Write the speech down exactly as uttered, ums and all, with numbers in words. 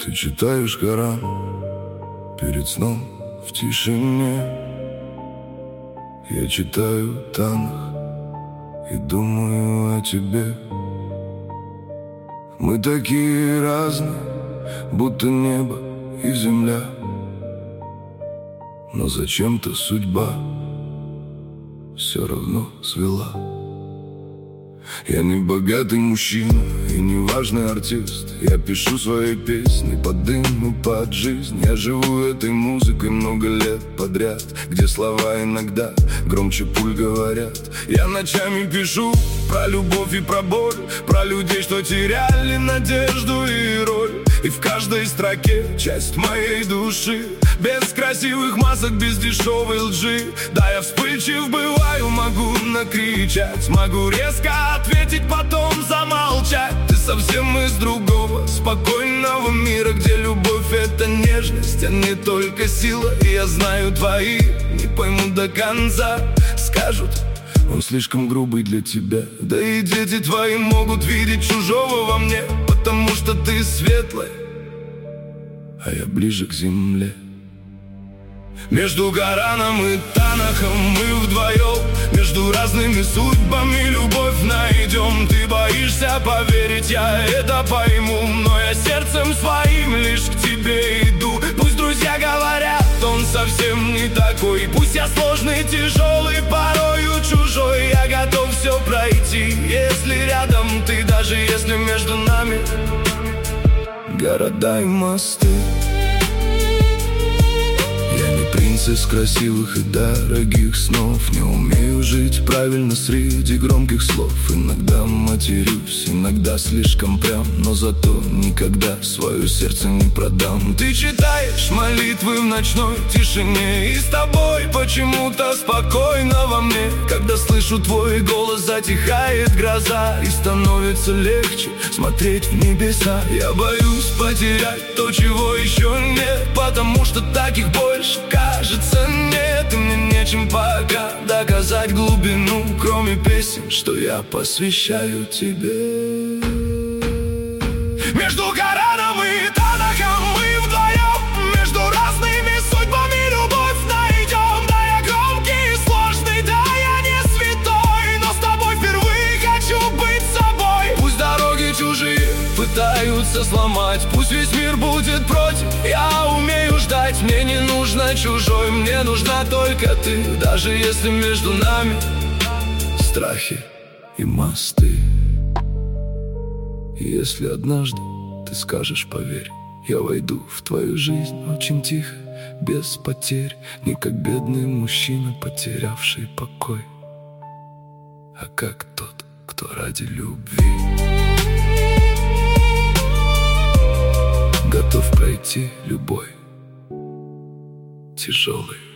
Ты читаешь Коран перед сном в тишине. Я читаю Танах и думаю о тебе. Мы такие разные, будто небо и земля, но зачем-то судьба все равно свела. Я не богатый мужчина и не важный артист. Я пишу свои песни под дым и под жизнь. Я живу этой музыкой много лет подряд, где слова иногда громче пуль говорят. Я ночами пишу про любовь и про боль, про людей, что теряли надежду и роль. И в каждой строке часть моей души, без красивых масок, без дешевой лжи. Да, я вспыльчив бываю, могу накричать, могу резко ответить, потом замолчать. Ты совсем из другого, спокойного мира, где любовь — это нежность, а не только сила. И я знаю, твои не поймут до конца, скажут: он слишком грубый для тебя. Да и дети твои могут видеть чужого во мне, потому что ты светлая, а я ближе к земле. Между Кораном и Танахом мы вдвоем, между разными судьбами любовь найдем. Ты боишься поверить, я это пойму, но я сердцем своим лишь к тебе иду. Пусть друзья говорят, он совсем не такой, пусть я сложный, тяжелый, порою чужой. Я готов все пройти, если рядом ты, даже если между нами города и мосты. Принц из красивых и дорогих снов, не умею жить правильно среди громких слов. Иногда матерюсь, иногда слишком прям, но зато никогда свое сердце не продам. Ты читаешь молитвы в ночной тишине, и с тобой почему-то спокойно во мне. Когда слышу твой голос, затихает гроза, и становится легче смотреть в небеса. Я боюсь потерять то, чего еще нет, потому что таких больше, кажется, нет. И мне нечем пока доказать глубину, кроме песен, что я посвящаю тебе. Между Кораном и Танахом мы вдвоем, между разными судьбами любовь найдем. Да, я громкий и сложный, да, я не святой, но с тобой впервые хочу быть собой. Пусть дороги чужие пытаются сломать, пусть весь мир будет против, я умею ждать. Мне не нужно чужой, мне нужна только ты, даже если между нами страхи и мосты. И если однажды ты скажешь: поверь, я войду в твою жизнь очень тихо, без потерь, не как бедный мужчина, потерявший покой, а как тот, кто ради любви готов пройти любой тяжелый